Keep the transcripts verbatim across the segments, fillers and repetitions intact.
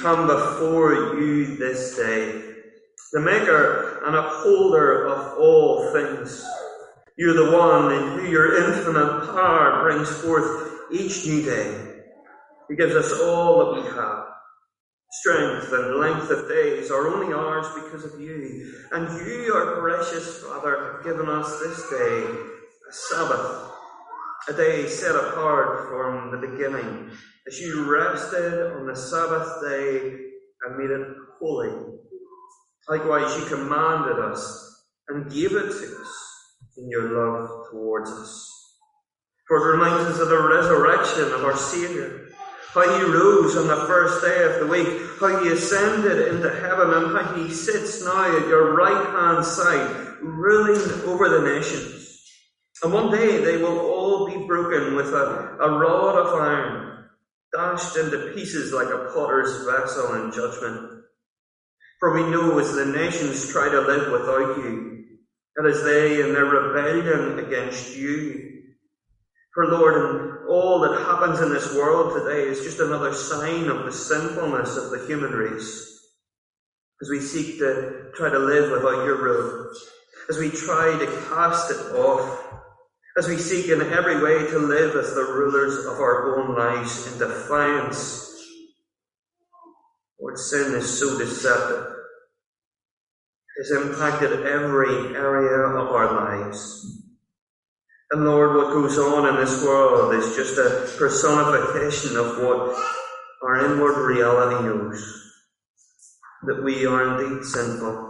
come before you this day, the maker and upholder of all things. You're the one in who your infinite power brings forth each new day. He gives us all that we have. Strength and length of days are only ours because of you. And you, our gracious Father, have given us this day a Sabbath, a day set apart from the beginning, as you rested on the Sabbath day and made it holy. Likewise, you commanded us and gave it to us in your love towards us. For it reminds us of the resurrection of our Saviour, how he rose on the first day of the week, how he ascended into heaven, and how he sits now at your right-hand side, ruling over the nations. And one day they will all be broken with a, a rod of iron, dashed into pieces like a potter's vessel in judgment. For we know as the nations try to live without you, and as they in their rebellion against you. For Lord, and all that happens in this world today is just another sign of the sinfulness of the human race. As we seek to try to live without your rule, as we try to cast it off, as we seek in every way to live as the rulers of our own lives in defiance. Lord, sin is so deceptive. It has impacted every area of our lives. And Lord, what goes on in this world is just a personification of what our inward reality knows, that we are indeed sinful.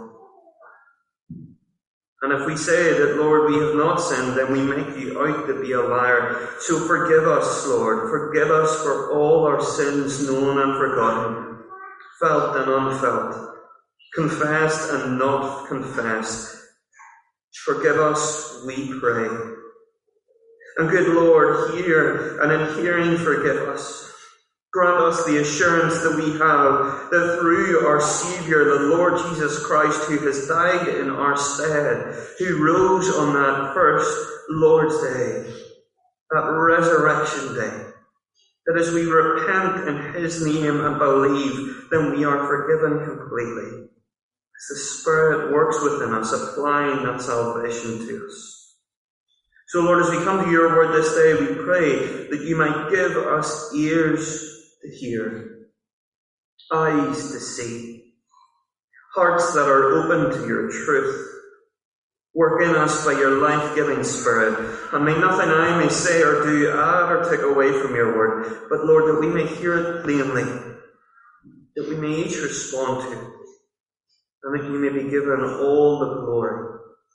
And if we say that, Lord, we have not sinned, then we make you out to be a liar. So forgive us, Lord. Forgive us for all our sins, known and forgotten, felt and unfelt, confessed and not confessed. Forgive us, we pray. And good Lord, hear, and in hearing forgive us. Grant us the assurance that we have that through our Saviour, the Lord Jesus Christ, who has died in our stead, who rose on that first Lord's Day, that resurrection day, that as we repent in his name and believe, then we are forgiven completely, as the Spirit works within us, applying that salvation to us. So, Lord, as we come to your word this day, we pray that you might give us ears to hear, eyes to see, hearts that are open to your truth. Work in us by your life-giving Spirit, and may nothing I may say or do add or take away from your word, but, Lord, that we may hear it plainly, that we may each respond to it, and that you may be given all the glory.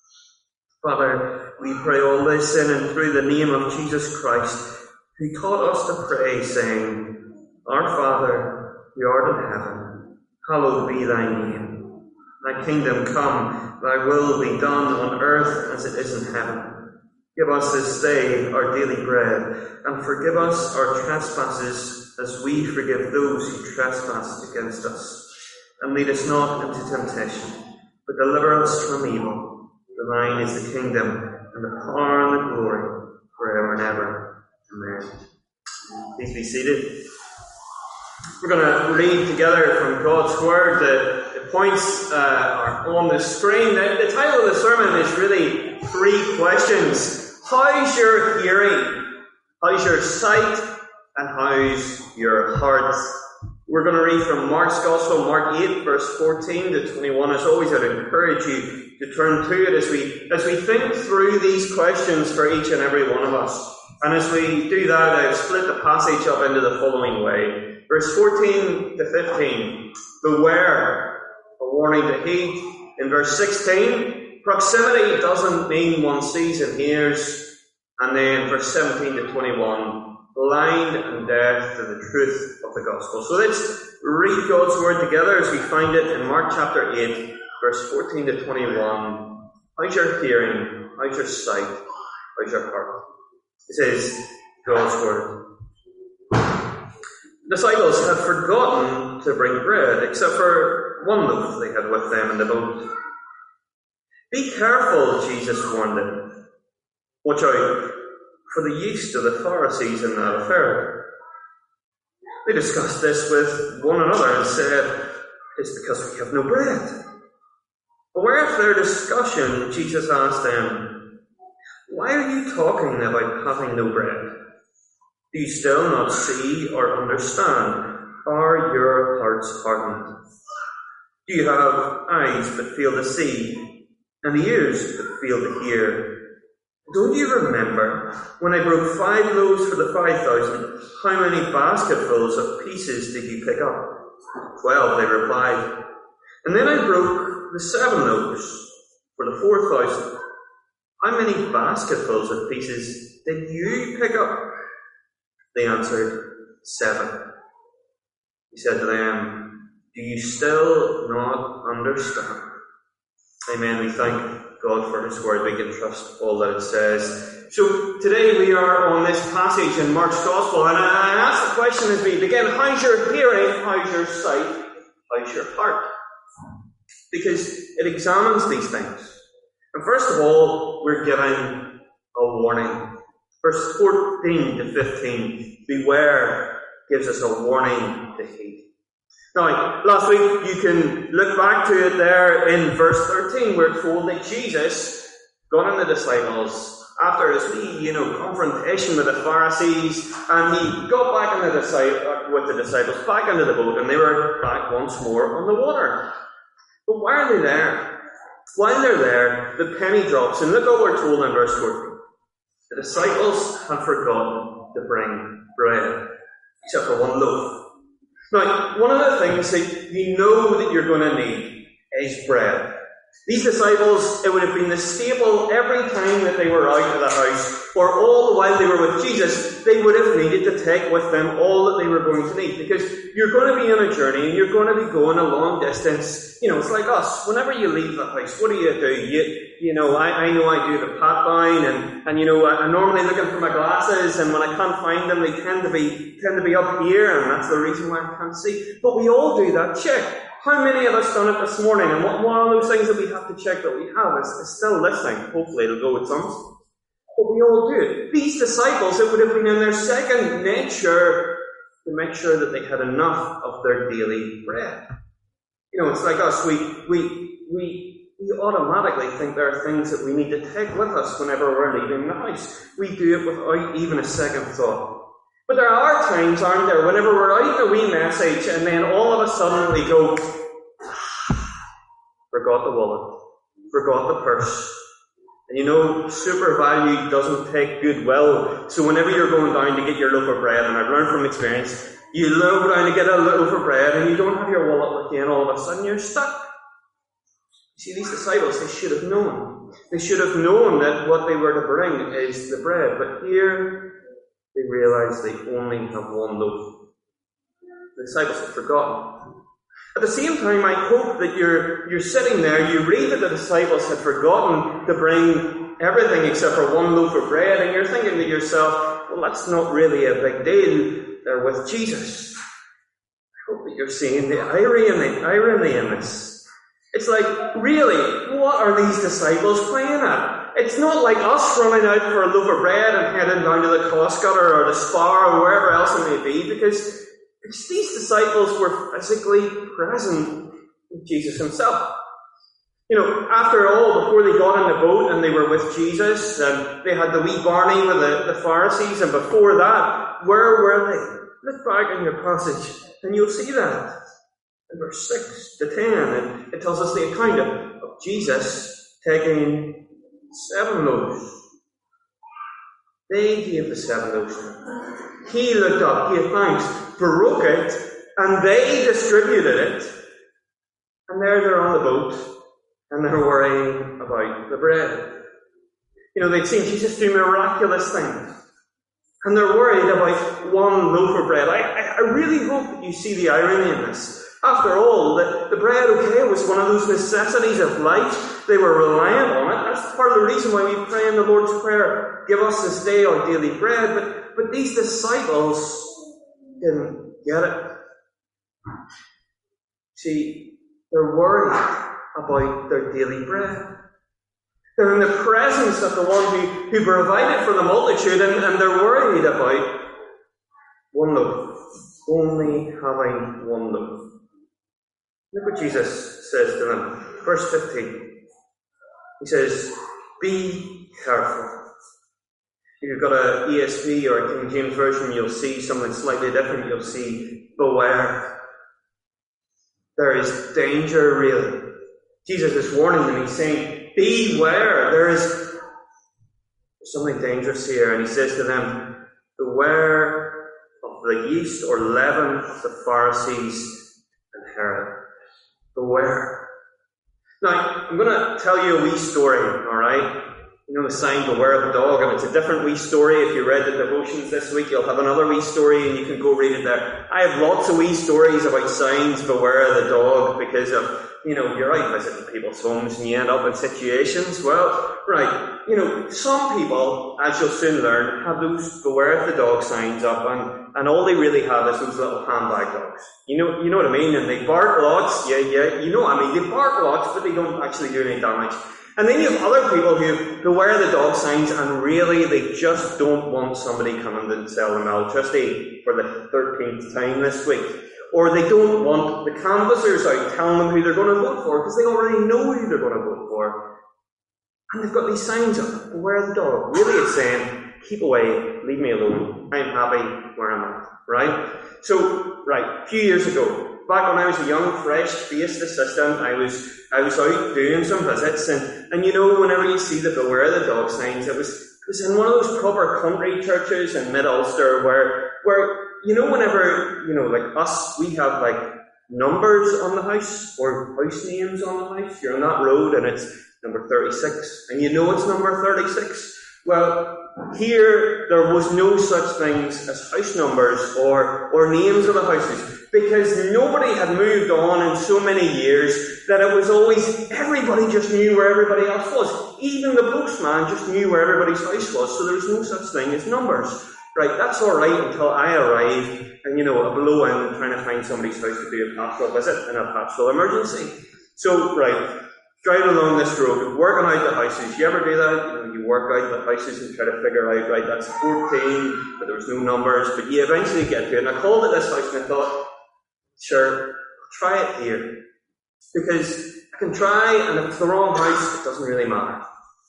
Father, we pray all this in and through the name of Jesus Christ, who taught us to pray, saying, Our Father, who art in heaven, hallowed be thy name. Thy kingdom come, thy will be done on earth as it is in heaven. Give us this day our daily bread, and forgive us our trespasses as we forgive those who trespass against us. And lead us not into temptation, but deliver us from evil. For thine is the kingdom, and the power, and the glory, forever and ever. Amen. Please be seated. We're going to read together from God's Word. The, the points uh, are on the screen. The, the title of the sermon is really three questions. How's your hearing? How's your sight? And how's your heart? We're going to read from Mark's Gospel, Mark eight, verse fourteen to twenty-one. As always, I'd encourage you to turn to it as we as we think through these questions for each and every one of us. And as we do that, I've split the passage up into the following way. Verse fourteen to fifteen, beware, a warning to heed. In verse sixteen, proximity doesn't mean one sees and hears. And then verse seventeen to twenty-one, blind and deaf to the truth of the gospel. So let's read God's word together as we find it in Mark chapter eight, verse fourteen to twenty-one. How's your hearing? How's your sight? How's your heart? This is God's word. The disciples had forgotten to bring bread, except for one loaf they had with them in the boat. Be careful, Jesus warned them. Watch out for the yeast of the Pharisees in that affair. They discussed this with one another and said, "It's because we have no bread." Aware of their discussion, Jesus asked them, "Why are you talking about having no bread? Do you still not see or understand? Are your hearts hardened? Do you have eyes but fail to see, and ears but fail to hear? Don't you remember when I broke five loaves for the five thousand? How many basketfuls of pieces did you pick up?" Twelve, they replied. "And then I broke the seven loaves for the four thousand. How many basketfuls of pieces did you pick up?" They answered, "Seven." He said to them, "Do you still not understand?" Amen. We thank God for His Word. We can trust all that it says. So today we are on this passage in Mark's Gospel, and I ask the question as we begin: how's your hearing? How's your sight? How's your heart? Because it examines these things. And first of all, we're given a warning. Verse fourteen to fifteen, beware, gives us a warning to heed. Now, last week, you can look back to it there in verse thirteen. We're told that Jesus got on the disciples after his wee, you know, confrontation with the Pharisees, and he got back in the disciples, with the disciples back into the boat, and they were back once more on the water. But why are they there? While they're there, the penny drops, and look what we're told in verse fourteen. The disciples had forgotten to bring bread, except for one loaf. Now, one of the things that you know that you're going to need is bread. These disciples, it would have been the staple every time that they were out of the house, or all the while they were with Jesus, they would have needed to take with them all that they were going to need. Because you're going to be on a journey, and you're going to be going a long distance. You know, it's like us. Whenever you leave the house, what do you do? You, you know, I, I know I do the pat down, and, and you know, I'm normally looking for my glasses, and when I can't find them, they tend to be, tend to be up here, and that's the reason why I can't see. But we all do that check. How many of us done it this morning? And what, one of those things that we have to check that we have is, is still listening. Hopefully it'll go with some. But we all do it. These disciples, it would have been in their second nature to make sure that they had enough of their daily bread. You know, it's like us. We, we, we, we automatically think there are things that we need to take with us whenever we're leaving the house. We do it without even a second thought. But there are times, aren't there, whenever we're out in a wee message and then all of a sudden we go, forgot the wallet, forgot the purse. And you know, super value doesn't take goodwill. So whenever you're going down to get your loaf of bread, and I've learned from experience, you go down to get a loaf of bread and you don't have your wallet with you, and all of a sudden you're stuck. You see, these disciples, they should have known. They should have known that what they were to bring is the bread. But here, they realize they only have one loaf. The disciples have forgotten. At the same time, I hope that you're, you're sitting there, you read that the disciples had forgotten to bring everything except for one loaf of bread, and you're thinking to yourself, well, that's not really a big deal. They're with Jesus. I hope that you're seeing the irony, irony in this. It's like, really, what are these disciples playing at? It's not like us running out for a loaf of bread and heading down to the cost cutter or the Spar or wherever else it may be, because these disciples were physically present with Jesus himself. You know, after all, before they got in the boat and they were with Jesus, and they had the wee Barney with the, the Pharisees, and before that, where were they? Look back in your passage and you'll see that. In verse six to ten, and it tells us the account of, of Jesus taking seven loaves. They gave the seven loaves to him. He looked up, gave thanks, broke it, and they distributed it. And there they're on the boat, and they're worrying about the bread. You know, they'd seen Jesus do miraculous things, and they're worried about one loaf of bread. I, I really hope that you see the irony in this. After all, the, the bread, okay, was one of those necessities of life. They were reliant on it. That's part of the reason why we pray in the Lord's Prayer, give us this day our daily bread. But, but these disciples didn't get it. See, they're worried about their daily bread. They're in the presence of the one who, who provided for the multitude, and, and they're worried about one loaf. only having one loaf. Look what Jesus says to them. Verse fifteen. He says, be careful. If you've got an E S V or a King James Version, you'll see something slightly different. You'll see, beware. There is danger, really. Jesus is warning them. He's saying, beware. There is something dangerous here. And he says to them, beware of the yeast or leaven of the Pharisees and Herod. Beware. Now, I'm going to tell you a wee story, alright? You know the sign, beware of the dog, and it's a different wee story. If you read the devotions this week, you'll have another wee story and you can go read it there. I have lots of wee stories about signs, beware of the dog, because of, you know, you're out visiting people's homes and you end up in situations. Well, right, you know, some people, as you'll soon learn, have those beware of the dog signs up, and, and all they really have is those little handbag dogs. You know, you know what I mean? And they bark lots, yeah, yeah, you know what I mean? They bark lots, but they don't actually do any damage. And then you have other people who, who wear the dog signs and really they just don't want somebody coming to sell them electricity for the thirteenth time this week. Or they don't want the canvassers out telling them who they're going to vote for because they already know who they're going to vote for. And they've got these signs up, beware the dog. Really it's saying, keep away, leave me alone. I'm happy where I'm at. Right? So, right, a few years ago, back when I was a young, fresh-faced assistant, I was I was out doing some visits, and, and you know, whenever you see the beware the dog signs, it was it was in one of those proper country churches in Mid-Ulster where where you know, whenever, you know, like us, we have like numbers on the house or house names on the house. You're on that road and it's number thirty-six, and you know it's number thirty-six. Well, here there was no such things as house numbers or or names of the houses. Because nobody had moved on in so many years that it was always, everybody just knew where everybody else was. Even the postman just knew where everybody's house was, so there was no such thing as numbers. Right, that's alright until I arrive and, you know, I blow in trying to find somebody's house to do a pastoral visit in a pastoral emergency. So, right, driving along this road, working out the houses. You ever do that? You know, you work out the houses and try to figure out, right, that's fourteen, but there was no numbers, but you eventually get to it. And I called at this house and I thought, sure, I'll try it here. Because I can try, and if it's the wrong house, it doesn't really matter.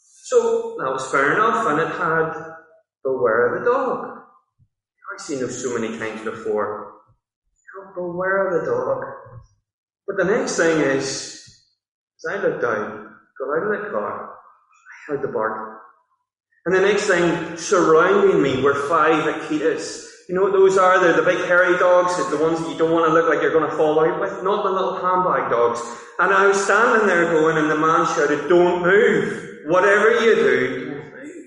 So, that was fair enough, and it had beware of the dog. I've seen those so many times before. Oh, beware of the dog. But the next thing is, as I looked down, got out of the car, I heard the bark. And the next thing, surrounding me were five Akitas. You know what those are? They're the big hairy dogs, the ones that you don't want to look like you're going to fall out with, not the little handbag dogs. And I was standing there going, and the man shouted, don't move. Whatever you do, don't move.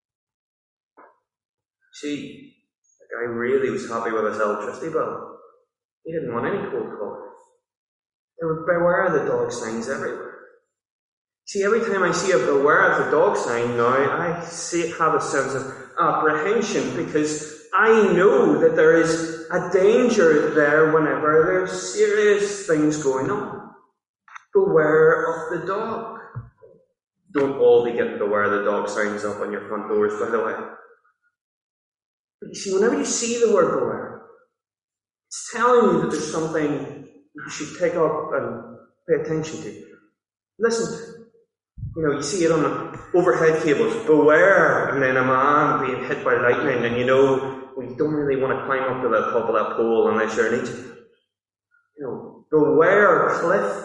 See, the guy really was happy with his electricity bill. He didn't want any cold coffee. There were beware of the dog signs everywhere. See, every time I see a beware of the dog sign now, I see, have a sense of apprehension because I know that there is a danger there whenever there's serious things going on. Beware of the dog. Don't all be getting beware the dog signs up on your front doors, by the way. But you see, whenever you see the word beware, it's telling you that there's something you should pick up and pay attention to. Listen to. You know, you see it on the overhead cables. Beware, and then a man being hit by lightning, and you know, well, you don't really want to climb up to the top of that pole unless you're in Egypt. You know, beware cliff.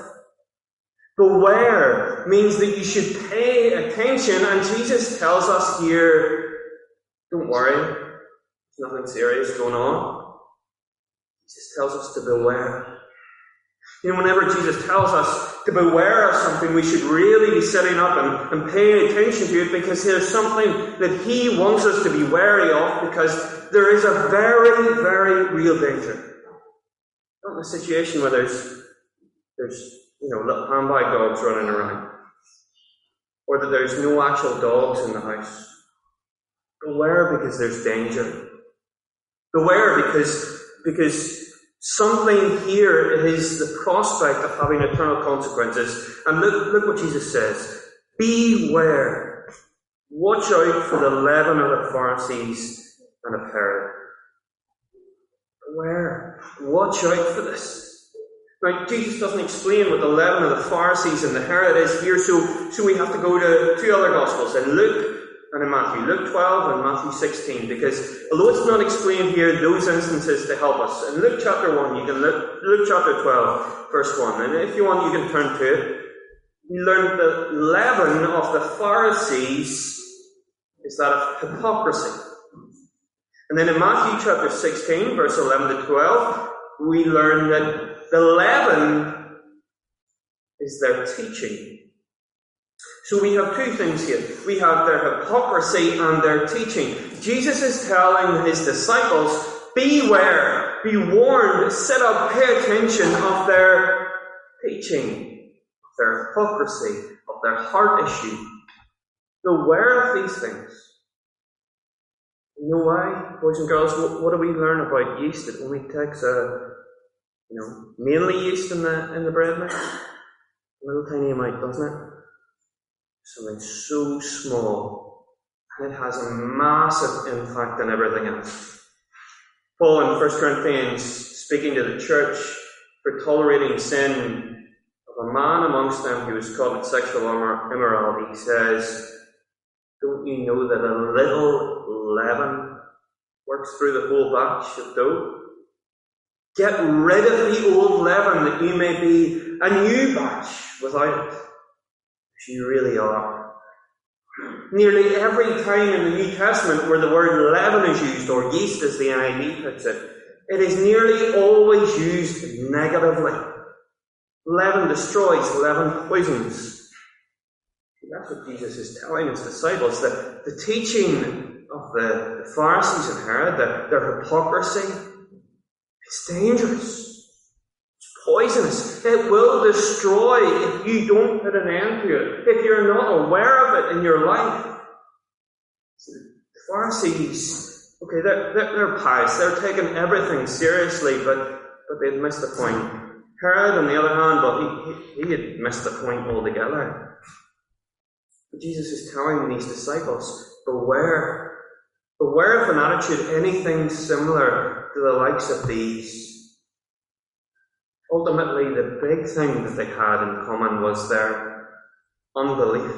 Beware means that you should pay attention, and Jesus tells us here, don't worry, there's nothing serious going on. Jesus tells us to beware. You know, whenever Jesus tells us to beware of something, we should really be sitting up and, and paying attention to it because there's something that he wants us to be wary of because there is a very, very real danger. Not in a situation where there's, there's, you know, little handbag dogs running around. Or that there's no actual dogs in the house. Beware because there's danger. Beware because, because something here is the prospect of having eternal consequences. And look, look what Jesus says. Beware. Watch out for the leaven of the Pharisees and of Herod. Beware. Watch out for this. Now, Jesus doesn't explain what the leaven of the Pharisees and the Herod is here, so, so we have to go to two other Gospels, in Luke and in Matthew. Luke twelve and Matthew sixteen, because although it's not explained here, those instances to help us. In Luke chapter one, you can look, Luke chapter twelve, verse one, and if you want, you can turn to it. We learn the leaven of the Pharisees is that of hypocrisy. And then in Matthew chapter sixteen, verse eleven to twelve, we learn that the leaven is their teaching. So we have two things here. We have their hypocrisy and their teaching. Jesus is telling his disciples, beware, be warned, sit up, pay attention of their teaching, of their hypocrisy, of their heart issue. Beware of these things. You know why, boys and girls? What, what do we learn about yeast? It only takes a You know, mainly yeast in the in the bread mix. A little tiny amount, doesn't it? Something so small, and it has a massive impact on everything else. Paul in First Corinthians, speaking to the church for tolerating sin of a man amongst them who was caught in sexual immorality, he says, "Don't you know that a little leaven works through the whole batch of dough? Get rid of the old leaven that you may be a new batch without it, as you really are." Nearly every time in the New Testament where the word leaven is used, or yeast as the N I V puts it, it is nearly always used negatively. Leaven destroys, leaven poisons. That's what Jesus is telling his disciples, that the teaching of the, the Pharisees and Herod, the, their hypocrisy, it's dangerous. It's poisonous. It will destroy if you don't put an end to it, if you're not aware of it in your life. The Pharisees, okay, they're, they're, they're pious. They're taking everything seriously, but, but they'd missed the point. Herod, on the other hand, well, he, he had missed the point altogether. But Jesus is telling these disciples, beware. Beware of an attitude anything similar to the likes of these. Ultimately, the big thing that they had in common was their unbelief.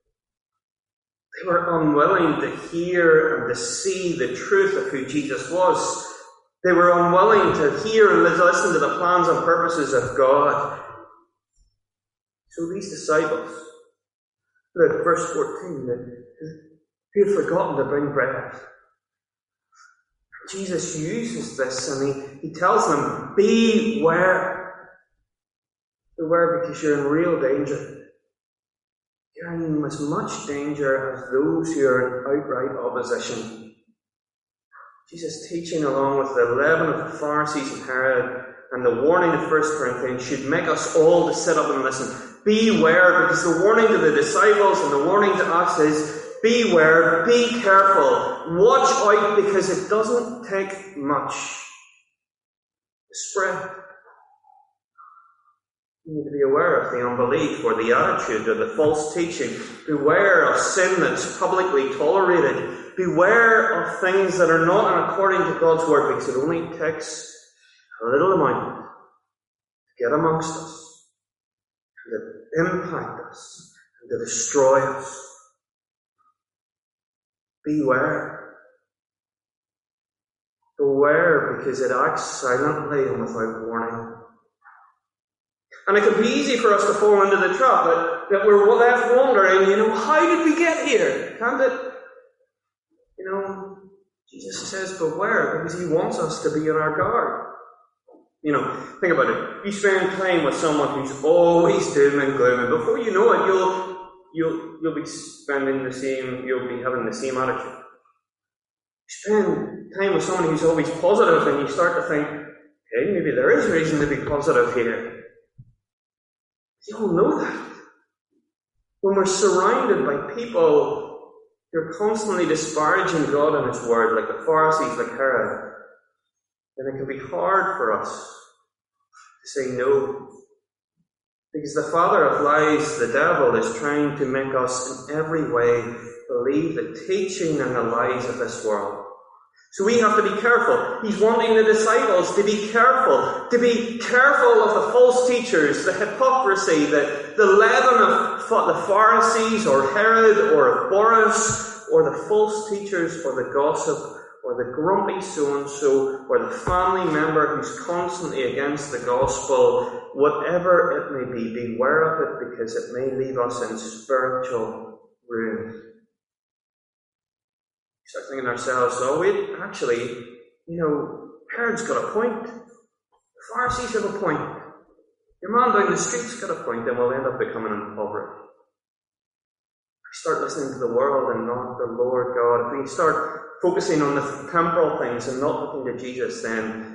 They were unwilling to hear and to see the truth of who Jesus was. They were unwilling to hear and listen to the plans and purposes of God. So these disciples, look, verse fourteen, who had forgotten to bring bread. Jesus uses this and he, he tells them, beware. Beware because you're in real danger. You're in as much danger as those who are in outright opposition. Jesus' teaching along with the leaven of the Pharisees and Herod and the warning of First Corinthians should make us all to sit up and listen. Beware, because the warning to the disciples and the warning to us is, beware, be careful, watch out, because it doesn't take much to spread. You need to be aware of the unbelief or the attitude or the false teaching. Beware of sin that's publicly tolerated. Beware of things that are not according to God's word, because it only takes a little amount to get amongst us, and to impact us, and to destroy us. Beware. Beware because it acts silently and without warning. And it can be easy for us to fall into the trap that, that we're left wondering, you know, how did we get here? Can't it? You know, Jesus says beware because he wants us to be on our guard. You know, think about it. You spend time with someone who's always doom and gloom, and before you know it, you'll You'll, you'll be spending the same, you'll be having the same attitude. You spend time with someone who's always positive and you start to think, hey, maybe there is reason to be positive here. You all know that. When we're surrounded by people who are constantly disparaging God and His Word, like the Pharisees, like Herod, then it can be hard for us to say no. Because the father of lies, the devil, is trying to make us in every way believe the teaching and the lies of this world. So we have to be careful. He's wanting the disciples to be careful, to be careful of the false teachers, the hypocrisy, the, the leaven of the Pharisees or Herod or Boris, or the false teachers or the gossip or the grumpy so-and-so or the family member who's constantly against the gospel. Whatever it may be, beware of it, because it may leave us in spiritual ruin. Start thinking to ourselves, oh wait, actually, you know, Herod's got a point. The Pharisees have a point. Your man down the street's got a point, and we'll end up becoming impoverished. If we start listening to the world and not the Lord God, if we start focusing on the temporal things and not looking to Jesus, then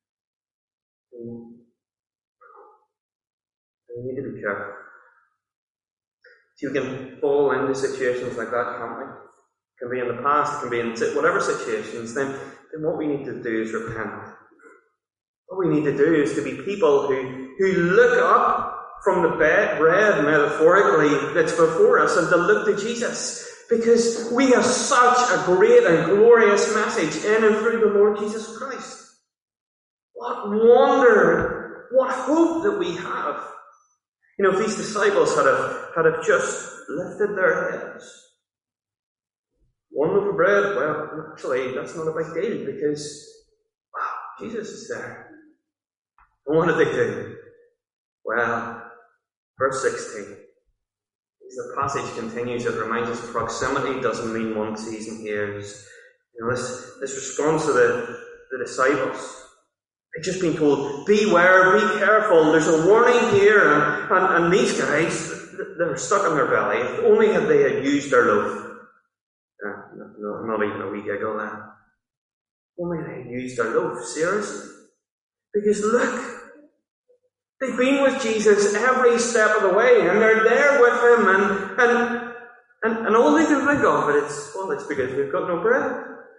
we need to be careful. See, we can fall into situations like that, can't we? It can be in the past, it can be in whatever situations, then, then what we need to do is repent. What we need to do is to be people who, who look up from the bed, bread, metaphorically, that's before us, and to look to Jesus. Because we have such a great and glorious message in and through the Lord Jesus Christ. What wonder, what hope that we have. You know, if these disciples had have, had have just lifted their heads, one loaf of bread, well, actually, that's not a big deal, because, wow, Jesus is there. And what did they do? Well, verse sixteen. As the passage continues, it reminds us proximity doesn't mean one sees and hears. You know, this, this response to the, the disciples. They've just been told, beware, be careful, there's a warning here. And, and, and these guys, they're stuck in their belly. If only had they had used their loaf. Uh, no, not even a wee giggle there. Only they had used their loaf, seriously. Because look, they've been with Jesus every step of the way, and they're there with him, and and and, and all they can think of it is, well, it's because we've got no bread.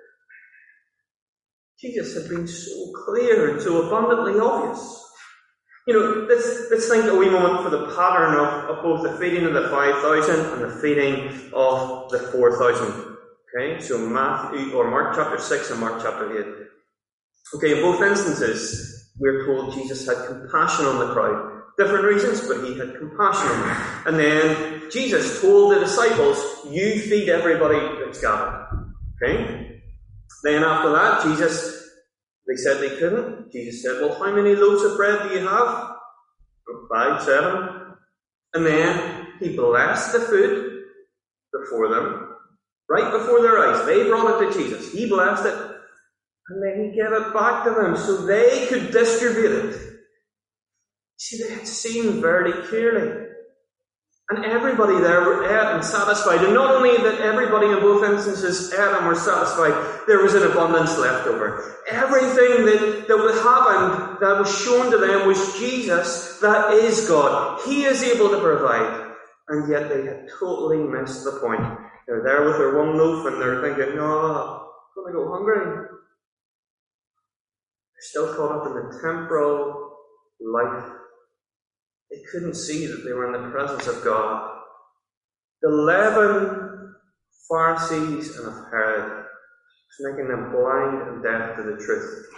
Jesus had been so clear and so abundantly obvious. You know, let's, let's think a wee moment for the pattern of, of both the feeding of the five thousand and the feeding of the four thousand. Okay, so Matthew, or Mark chapter six and Mark chapter eight. Okay, in both instances, we're told Jesus had compassion on the crowd. Different reasons, but he had compassion on them. And then Jesus told the disciples, you feed everybody that's gathered. Okay? Then after that, Jesus, they said they couldn't. Jesus said, well, how many loaves of bread do you have? Five, seven. And then he blessed the food before them, right before their eyes. They brought it to Jesus. He blessed it. And then he gave it back to them so they could distribute it. See, they had seen very clearly. And everybody there ate and satisfied. And not only that everybody in both instances ate and were satisfied, there was an abundance left over. Everything that, that would happen, that was shown to them, was Jesus, that is God. He is able to provide. And yet they had totally missed the point. They're there with their one loaf and they're thinking, no, I'm going to go hungry. They're still caught up in the temporal life. They couldn't see that they were in the presence of God. The leaven Pharisees and of Herod was making them blind and deaf to the truth.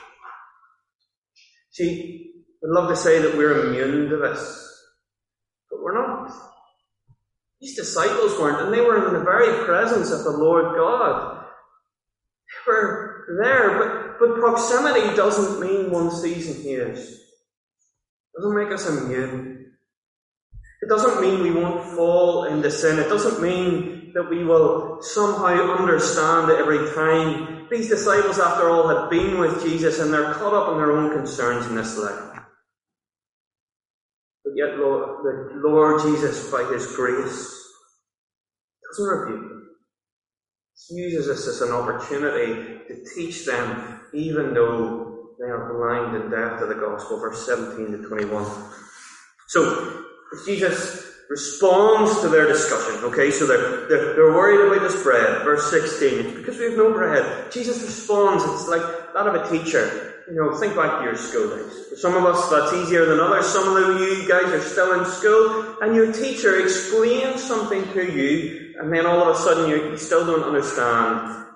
See, I'd love to say that we're immune to this, but we're not. These disciples weren't, and they were in the very presence of the Lord God. They were there, but, but proximity doesn't mean one sees and hears. It doesn't make us immune. It doesn't mean we won't fall into sin. It doesn't mean that we will somehow understand every time. These disciples, after all, had been with Jesus and they're caught up in their own concerns in this life. But yet, Lord, the Lord Jesus, by his grace, doesn't rebuke them. He uses this as an opportunity to teach them, even though they are blind and deaf to the gospel. Verse seventeen to twenty-one. So, Jesus responds to their discussion. Okay, so they're, they're, they're worried about this bread. Verse sixteen, it's because we have no bread. Jesus responds, it's like that of a teacher. You know, think back to your school days. For some of us, that's easier than others. Some of you guys are still in school, and your teacher explains something to you, and then all of a sudden you, you still don't understand.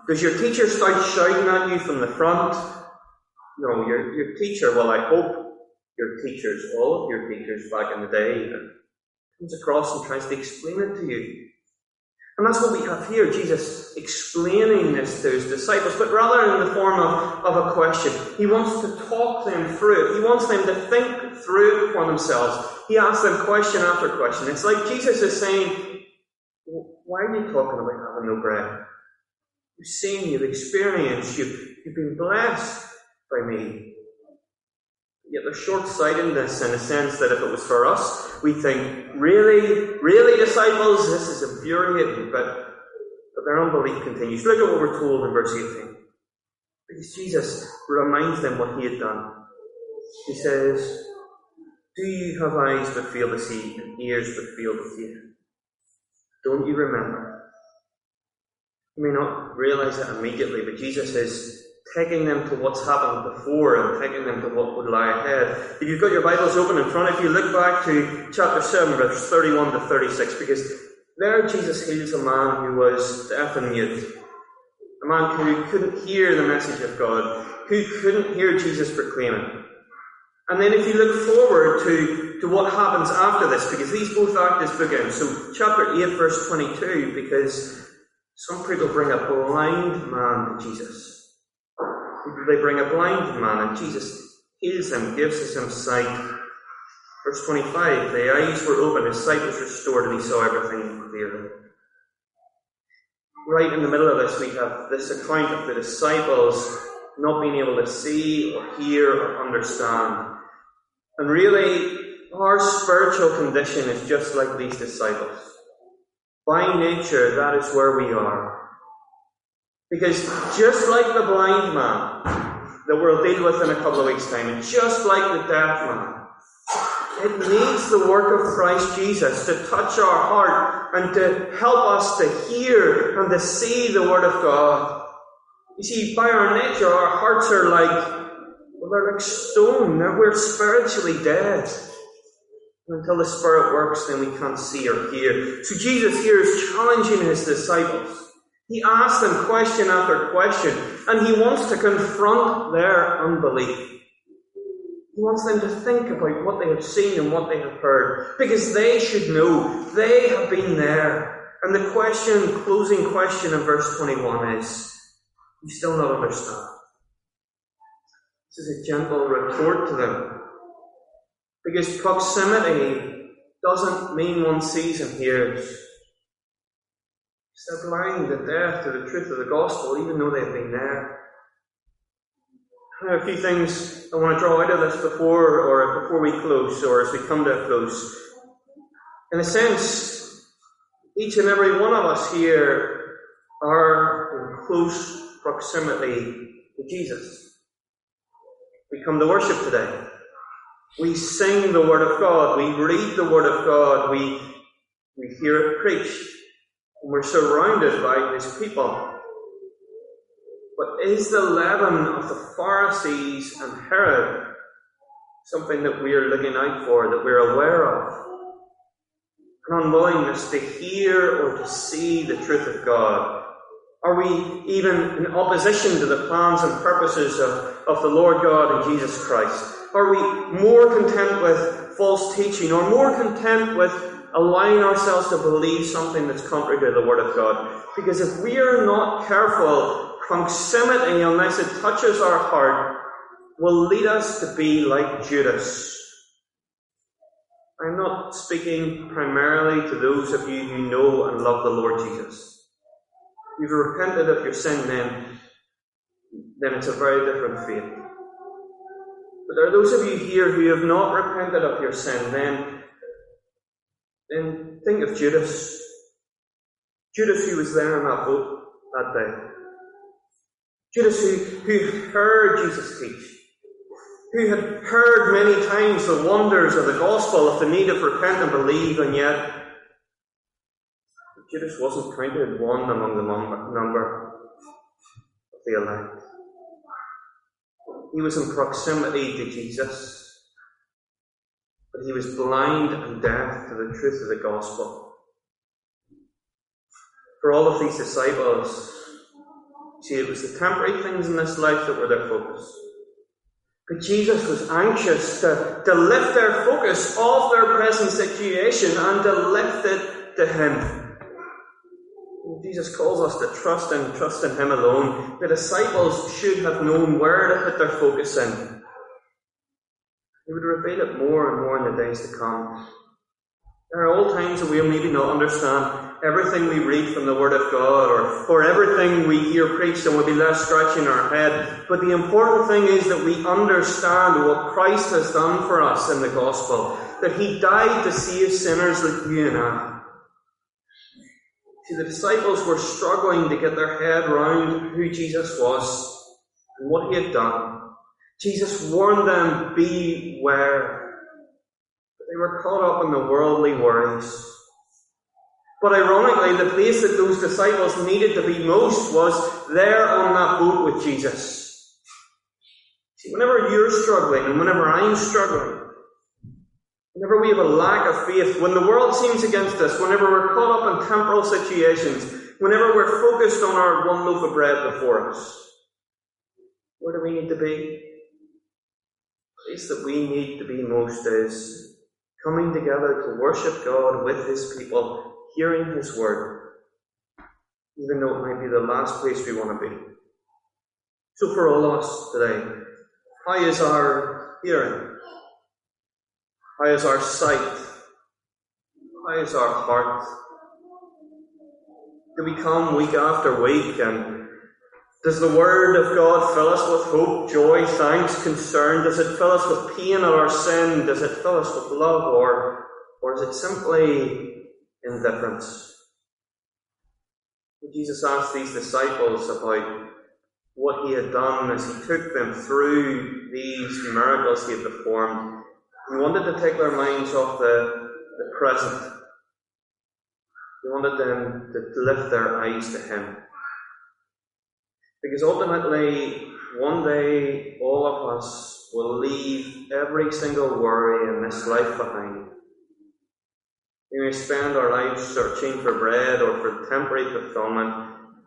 Does your teacher start shouting at you from the front? No, your, your teacher, well, I hope your teachers, all of your teachers back in the day, comes across and tries to explain it to you. And that's what we have here, Jesus explaining this to his disciples, but rather in the form of, of a question. He wants to talk them through it. He wants them to think through it for themselves. He asks them question after question. It's like Jesus is saying, why are you talking about having no bread? You've seen, you've experienced, you've, you've been blessed by me. Yet there's short-sightedness in the sense that if it was for us, we think, really, really, disciples, this is infuriating, but, but their unbelief continues. Look at what we're told in verse eighteen. Because Jesus reminds them what he had done. He says, do you have eyes that fail to see and ears that fail to hear? Don't you remember? You may not realize it immediately, but Jesus is taking them to what's happened before and taking them to what would lie ahead. If you've got your Bibles open in front of you, look back to chapter seven, verse thirty-one to thirty-six, because there Jesus heals a man who was deaf and mute. A man who couldn't hear the message of God, who couldn't hear Jesus proclaiming. And then if you look forward to, to what happens after this, because these both act as bookends. So chapter eight, verse twenty-two, because some people bring a blind man to Jesus. They bring a blind man, and Jesus heals him, gives him sight. Verse twenty-five, the eyes were open, his sight was restored, and he saw everything clearly. Right in the middle of this, we have this account of the disciples not being able to see or hear or understand. And really, our spiritual condition is just like these disciples. By nature, that is where we are. Because just like the blind man that we'll deal with in a couple of weeks' time, and just like the deaf man, it needs the work of Christ Jesus to touch our heart and to help us to hear and to see the Word of God. You see, by our nature, our hearts are like, well, they're like stone. We're spiritually dead. And until the Spirit works, then we can't see or hear. So Jesus here is challenging his disciples. He asks them question after question, and he wants to confront their unbelief. He wants them to think about what they have seen and what they have heard, because they should know. They have been there. And the question, closing question in verse twenty-one is, you still not understand? This is a gentle retort to them. Because proximity doesn't mean one sees and hears. They're blind and deaf to the truth of the gospel, even though they've been there. Now, a few things I want to draw out of this before, or before we close, or as we come to a close. In a sense, each and every one of us here are in close proximity to Jesus. We come to worship today. We sing the Word of God. We read the Word of God. We, we hear it preached. And we're surrounded by his people. But is the leaven of the Pharisees and Herod something that we are looking out for, that we're aware of? An unwillingness to hear or to see the truth of God? Are we even in opposition to the plans and purposes of, of the Lord God and Jesus Christ? Are we more content with false teaching, or more content with allowing ourselves to believe something that's contrary to the Word of God? Because if we are not careful, proximity, unless it touches our heart, will lead us to be like Judas. I'm not speaking primarily to those of you who know and love the Lord Jesus. If you've repented of your sin, then, then it's a very different fate. But there are those of you here who have not repented of your sin, then Then think of Judas. Judas who was there in that boat that day. Judas who, who heard Jesus teach. Who had heard many times the wonders of the gospel, of the need of repent and believe, and yet Judas wasn't counted one among the number of the elect. He was in proximity to Jesus, but he was blind and deaf to the truth of the gospel. For all of these disciples, See, it was the temporary things in this life that were their focus. But Jesus was anxious to, to lift their focus off their present situation and to lift it to Him. Jesus calls us to trust in, trust in Him alone. The disciples should have known where to put their focus in. He would reveal it more and more in the days to come. There are all times that we'll maybe not understand everything we read from the Word of God, or, or everything we hear preached, and we'll be left scratching our head. But the important thing is that we understand what Christ has done for us in the gospel, that He died to save sinners like you and I. See, the disciples were struggling to get their head round who Jesus was and what He had done. Jesus warned them, beware. But they were caught up in the worldly worries. But ironically, the place that those disciples needed to be most was there on that boat with Jesus. See, whenever you're struggling and whenever I'm struggling, whenever we have a lack of faith, when the world seems against us, whenever we're caught up in temporal situations, whenever we're focused on our one loaf of bread before us, where do we need to be? The place that we need to be most is coming together to worship God with His people, hearing His word, even though it might be the last place we want to be. So for all of us today, how is our hearing? How is our sight? How is our heart? Do we come week after week, and does the Word of God fill us with hope, joy, thanks, concern? Does it fill us with pain at our sin? Does it fill us with love? Or, or is it simply indifference? Jesus asked these disciples about what He had done as He took them through these miracles He had performed. He wanted to take their minds off the, the present. He wanted them to lift their eyes to Him. Because ultimately, one day, all of us will leave every single worry in this life behind. We may spend our lives searching for bread or for temporary fulfillment.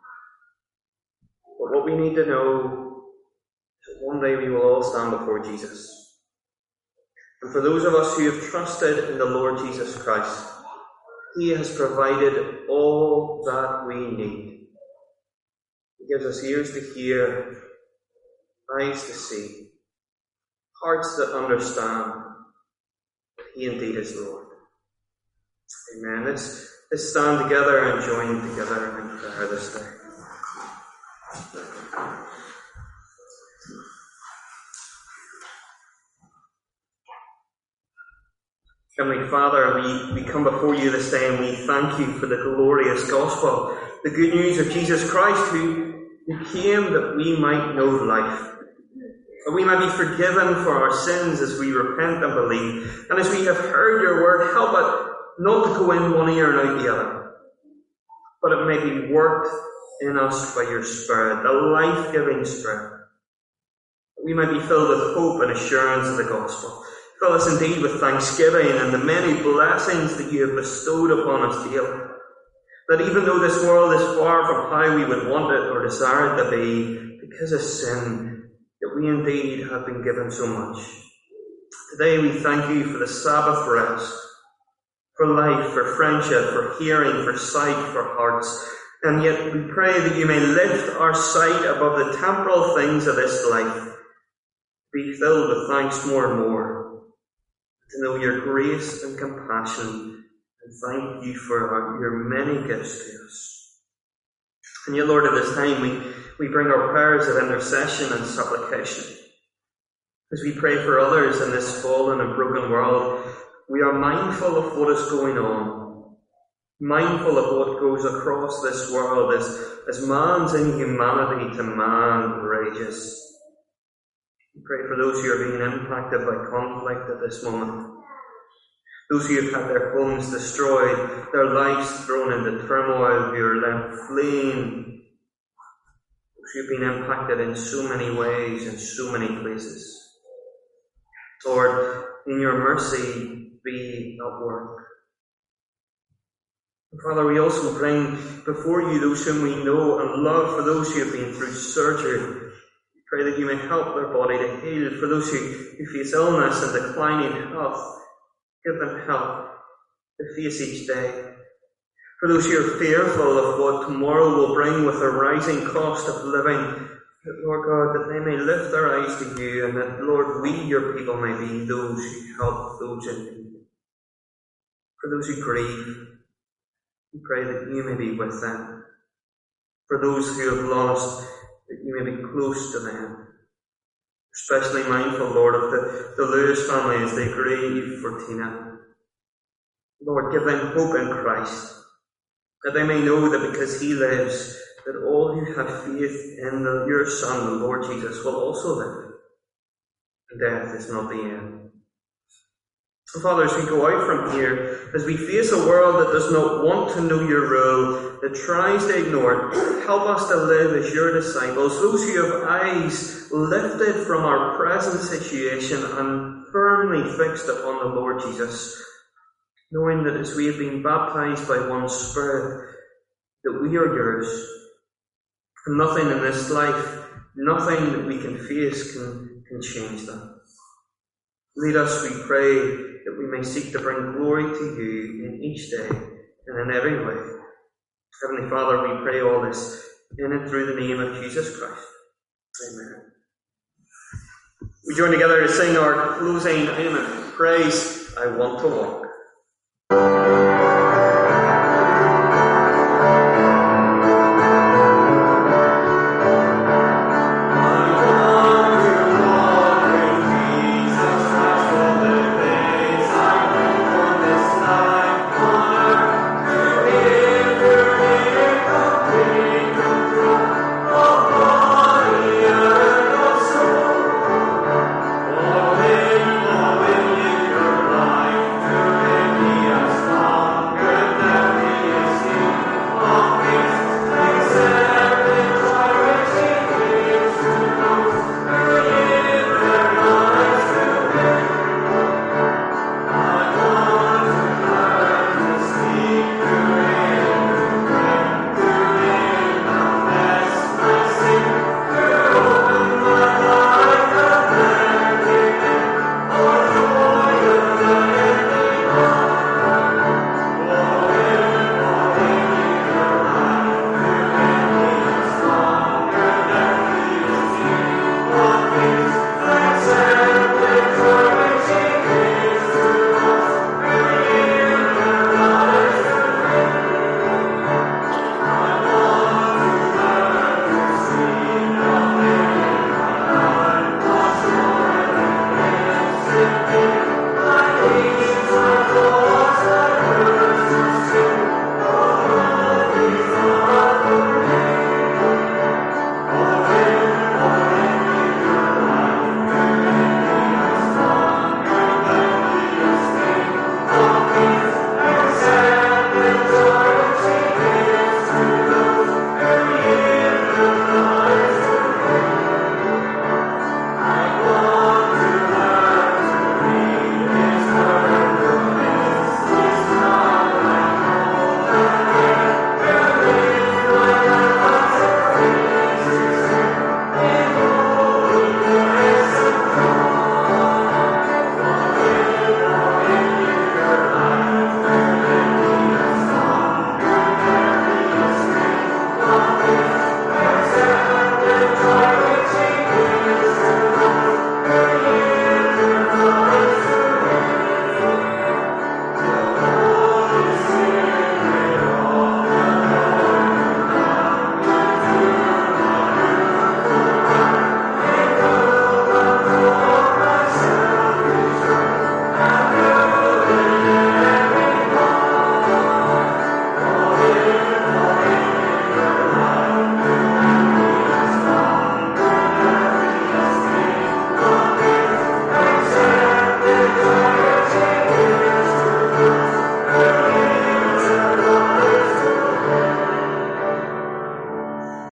But what we need to know is that one day we will all stand before Jesus. And for those of us who have trusted in the Lord Jesus Christ, He has provided all that we need. He gives us ears to hear, eyes to see, hearts that understand that He indeed is Lord. Amen. Let's, let's stand together and join together in prayer this day. Heavenly Father, we, we come before You this day and we thank You for the glorious gospel, the good news of Jesus Christ, who, who came that we might know life, that we might be forgiven for our sins as we repent and believe. And as we have heard Your word, help it not to go in one ear and out the other, but it may be worked in us by Your Spirit, the life-giving Spirit, that we might be filled with hope and assurance of the gospel. Fill us indeed with thanksgiving and the many blessings that You have bestowed upon us daily. That even though this world is far from how we would want it or desire it to be, because of sin, that we indeed have been given so much. Today we thank You for the Sabbath rest, for life, for friendship, for hearing, for sight, for hearts. And yet we pray that You may lift our sight above the temporal things of this life, be filled with thanks more and more, to know Your grace and compassion, and thank You for our, Your many gifts to us. And yet, Lord, at this time we, we bring our prayers of intercession and supplication. As we pray for others in this fallen and broken world, we are mindful of what is going on, mindful of what goes across this world as, as man's inhumanity to man rages. We pray for those who are being impacted by conflict at this moment, those who have had their homes destroyed, their lives thrown into turmoil, who are left fleeing, those who have been impacted in so many ways, in so many places. Lord, in Your mercy, be at work. Father, we also bring before you those whom we know and love, for those who have been through surgery. We pray that you may help their body to heal. For those who, who face illness and declining health, give them help to face each day. For those who are fearful of what tomorrow will bring with the rising cost of living, that, Lord God, that they may lift their eyes to you, and that, Lord, we, your people, may be those who help those in need. For those who grieve, we pray that you may be with them. For those who have lost, that you may be close to them. Especially mindful, Lord, of the, the Lewis family as they grieve for Tina. Lord, give them hope in Christ, that they may know that because he lives, that all who have faith in the, your Son, the Lord Jesus, will also live. And death is not the end. So, Father, as we go out from here, as we face a world that does not want to know your rule, that tries to ignore it, help us to live as your disciples, those who have eyes lifted from our present situation and firmly fixed upon the Lord Jesus, knowing that as we have been baptized by one Spirit, that we are yours, and nothing in this life, nothing that we can face can, can change that. Lead us, we pray, that we may seek to bring glory to you in each day and in every way. Heavenly Father, we pray all this in and through the name of Jesus Christ. Amen. We join together to sing our closing hymn, Praise, I Want to Walk.